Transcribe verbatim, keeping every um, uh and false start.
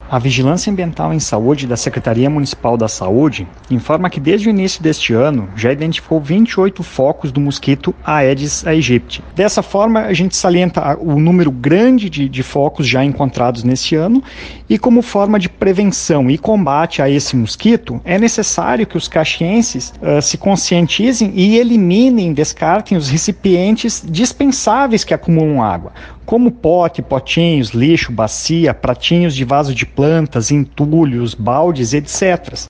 A Vigilância Ambiental em Saúde da Secretaria Municipal da Saúde informa que desde o início deste ano já identificou vinte e oito focos do mosquito Aedes aegypti. Dessa forma, a gente salienta o número grande de, de focos já encontrados neste ano e como forma de prevenção e combate a esse mosquito, é necessário que os caxienses uh, se conscientizem e eliminem, descartem os recipientes dispensáveis que acumulam água, como pote, potinhos, lixo, bacia, pratinhos de vaso de plantas, entulhos, baldes, etcétera.